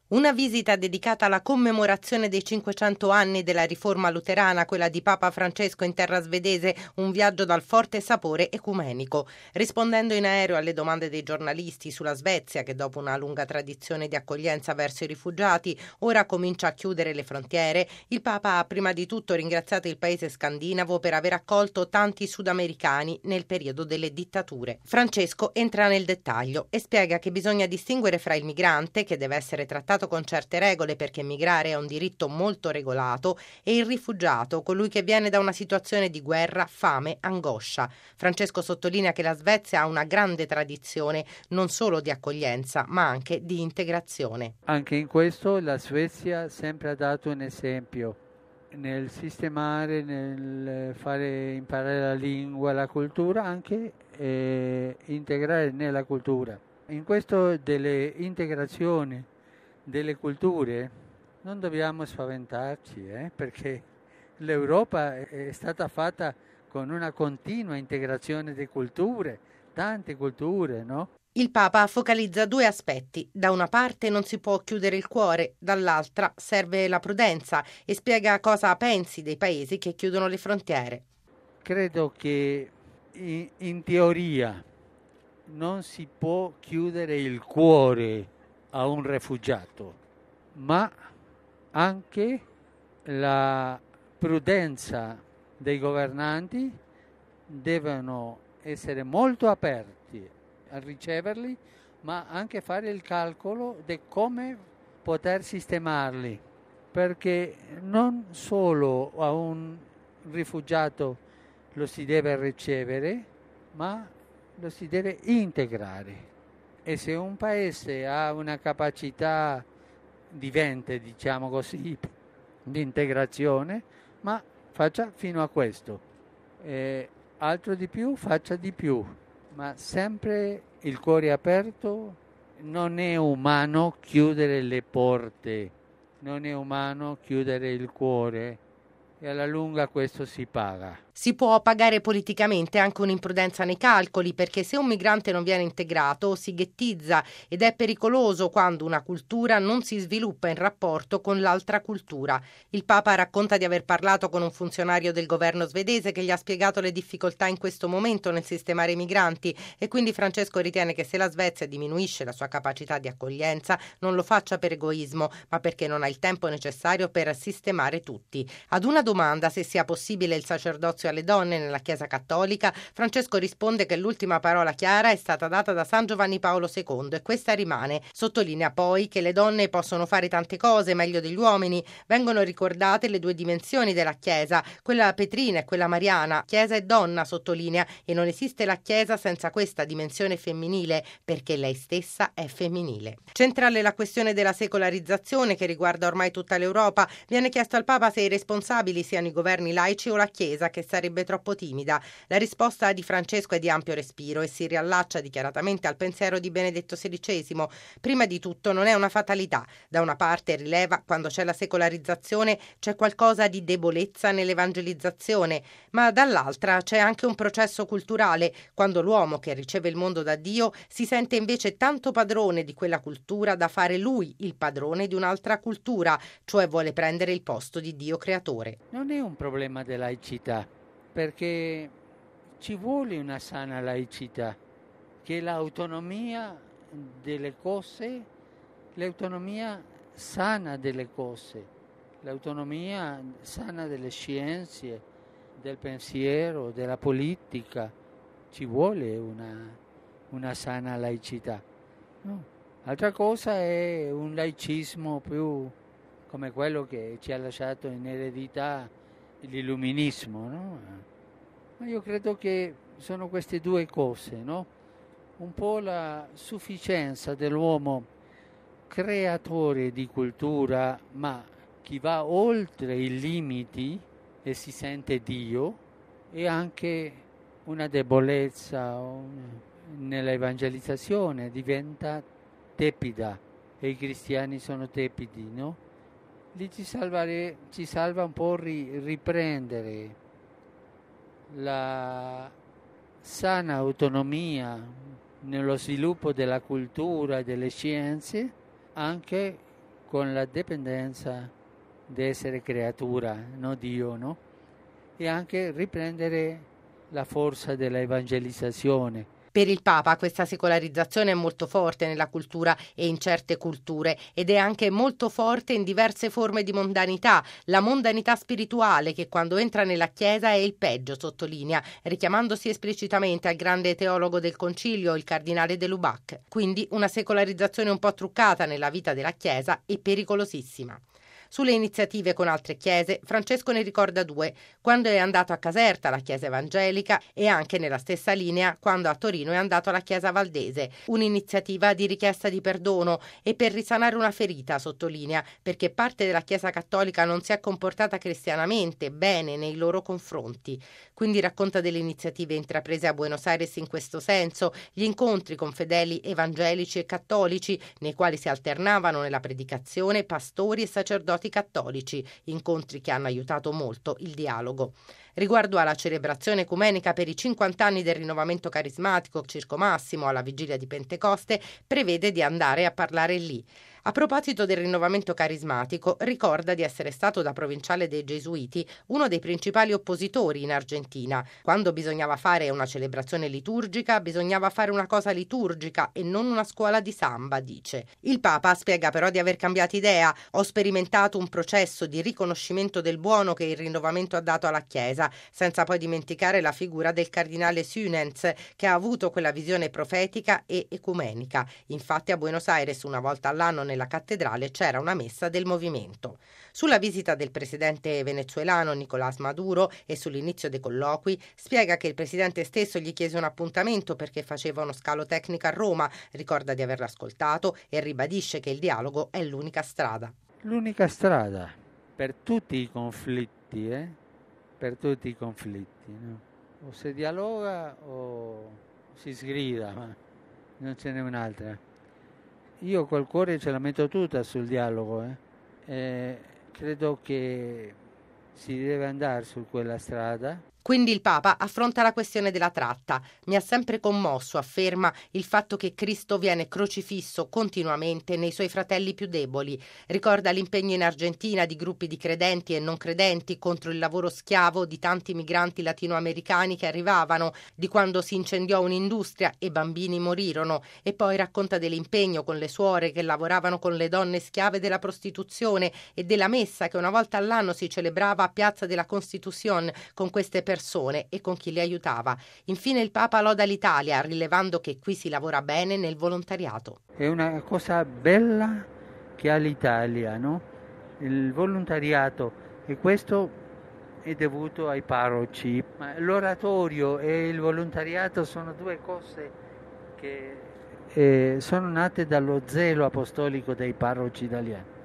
Una visita dedicata alla commemorazione dei 500 anni della riforma luterana, quella di Papa Francesco in terra svedese, un viaggio dal forte sapore ecumenico. Rispondendo in aereo alle domande dei giornalisti sulla Svezia, che dopo una lunga tradizione di accoglienza verso i rifugiati ora comincia a chiudere le frontiere, il Papa ha prima di tutto ringraziato il paese scandinavo per aver accolto tanti sudamericani nel periodo delle dittature. Francesco entra nel dettaglio e spiega che bisogna distinguere fra il migrante, che deve essere trattato con certe regole perché migrare è un diritto molto regolato, e il rifugiato, colui che viene da una situazione di guerra, fame, angoscia. Francesco sottolinea che la Svezia ha una grande tradizione non solo di accoglienza ma anche di integrazione. Anche in questo la Svezia sempre ha dato un esempio nel sistemare, nel fare imparare la lingua, la cultura, anche integrare nella cultura. In questo delle integrazioni delle culture non dobbiamo spaventarci, perché l'Europa è stata fatta con una continua integrazione di culture, tante culture, no? Il Papa focalizza due aspetti. Da una parte non si può chiudere il cuore, dall'altra serve la prudenza, e spiega cosa pensi dei paesi che chiudono le frontiere. Credo che in teoria non si può chiudere il cuore a un rifugiato, ma anche la prudenza dei governanti devono essere molto aperti a riceverli, ma anche fare il calcolo di come poter sistemarli, perché non solo a un rifugiato lo si deve ricevere, ma lo si deve integrare. E se un paese ha una capacità di 20, diciamo così, di integrazione, ma faccia fino a questo. Altro di più, faccia di più, ma sempre il cuore aperto. Non è umano chiudere le porte, non è umano chiudere il cuore, e alla lunga questo si paga. Si può pagare politicamente anche un'imprudenza nei calcoli, perché se un migrante non viene integrato si ghettizza, ed è pericoloso quando una cultura non si sviluppa in rapporto con l'altra cultura. Il Papa racconta di aver parlato con un funzionario del governo svedese che gli ha spiegato le difficoltà in questo momento nel sistemare i migranti, e quindi Francesco ritiene che se la Svezia diminuisce la sua capacità di accoglienza non lo faccia per egoismo, ma perché non ha il tempo necessario per sistemare tutti. Ad una domanda se sia possibile il sacerdozio alle donne nella Chiesa cattolica, Francesco risponde che l'ultima parola chiara è stata data da San Giovanni Paolo II e questa rimane. Sottolinea poi che le donne possono fare tante cose meglio degli uomini. Vengono ricordate le due dimensioni della Chiesa, quella petrina e quella mariana. Chiesa e donna, sottolinea, e non esiste la Chiesa senza questa dimensione femminile, perché lei stessa è femminile. Centrale la questione della secolarizzazione, che riguarda ormai tutta l'Europa. Viene chiesto al Papa se i responsabili siano i governi laici o la Chiesa, che sarebbe troppo timida. La risposta di Francesco è di ampio respiro e si riallaccia dichiaratamente al pensiero di Benedetto XVI. Prima di tutto non è una fatalità. Da una parte rileva quando c'è la secolarizzazione c'è qualcosa di debolezza nell'evangelizzazione, ma dall'altra c'è anche un processo culturale, quando l'uomo che riceve il mondo da Dio si sente invece tanto padrone di quella cultura da fare lui il padrone di un'altra cultura, cioè vuole prendere il posto di Dio creatore. Non è un problema di laicità, perché ci vuole una sana laicità, che è l'autonomia delle cose, l'autonomia sana delle cose, l'autonomia sana delle scienze, del pensiero, della politica. Ci vuole una sana laicità. No. Altra cosa è un laicismo più come quello che ci ha lasciato in eredità l'illuminismo, no? Ma io credo che sono queste due cose, no? Un po' la sufficienza dell'uomo creatore di cultura, ma chi va oltre i limiti e si sente Dio, e anche una debolezza nella evangelizzazione, diventa tepida, e i cristiani sono tepidi, no? Lì ci salva un po' riprendere la sana autonomia nello sviluppo della cultura e delle scienze, anche con la dipendenza di essere creatura, non Dio, no? E anche riprendere la forza della evangelizzazione. Per il Papa questa secolarizzazione è molto forte nella cultura e in certe culture ed è anche molto forte in diverse forme di mondanità, la mondanità spirituale che quando entra nella Chiesa è il peggio, sottolinea, richiamandosi esplicitamente al grande teologo del Concilio, il cardinale de Lubac. Quindi una secolarizzazione un po' truccata nella vita della Chiesa e pericolosissima. Sulle iniziative con altre chiese, Francesco ne ricorda due, quando è andato a Caserta, la chiesa evangelica, e anche nella stessa linea quando a Torino è andato alla chiesa valdese, un'iniziativa di richiesta di perdono e per risanare una ferita, sottolinea, perché parte della Chiesa cattolica non si è comportata cristianamente bene nei loro confronti. Quindi racconta delle iniziative intraprese a Buenos Aires in questo senso, gli incontri con fedeli evangelici e cattolici, nei quali si alternavano nella predicazione pastori e sacerdoti cattolici, incontri che hanno aiutato molto il dialogo. Riguardo alla celebrazione ecumenica per i 50 anni del rinnovamento carismatico Circo Massimo alla vigilia di Pentecoste, prevede di andare a parlare lì. A proposito del rinnovamento carismatico, ricorda di essere stato da provinciale dei Gesuiti uno dei principali oppositori in Argentina. Quando bisognava fare una celebrazione liturgica, bisognava fare una cosa liturgica e non una scuola di samba, dice. Il Papa spiega però di aver cambiato idea. Ho sperimentato un processo di riconoscimento del buono che il rinnovamento ha dato alla Chiesa, senza poi dimenticare la figura del cardinale Sunens, che ha avuto quella visione profetica e ecumenica. Infatti a Buenos Aires una volta all'anno nella cattedrale c'era una messa del movimento. Sulla visita del presidente venezuelano Nicolás Maduro e sull'inizio dei colloqui spiega che il presidente stesso gli chiese un appuntamento perché faceva uno scalo tecnico a Roma, ricorda di averlo ascoltato e ribadisce che il dialogo è l'unica strada. L'unica strada per tutti i conflitti, per tutti i conflitti, no? O si dialoga o si sgrida, ma non ce n'è un'altra. Io col cuore ce la metto tutta sul dialogo, credo che si deve andare su quella strada. Quindi il Papa affronta la questione della tratta. Mi ha sempre commosso, afferma, il fatto che Cristo viene crocifisso continuamente nei suoi fratelli più deboli. Ricorda l'impegno in Argentina di gruppi di credenti e non credenti contro il lavoro schiavo di tanti migranti latinoamericani che arrivavano, di quando si incendiò un'industria e bambini morirono, e poi racconta dell'impegno con le suore che lavoravano con le donne schiave della prostituzione e della messa che una volta all'anno si celebrava a Piazza della Constitución con queste persone e con chi le aiutava. Infine il Papa loda l'Italia, rilevando che qui si lavora bene nel volontariato. È una cosa bella che ha l'Italia, no? Il volontariato, e questo è dovuto ai parroci. Ma l'oratorio e il volontariato sono due cose che sono nate dallo zelo apostolico dei parroci italiani.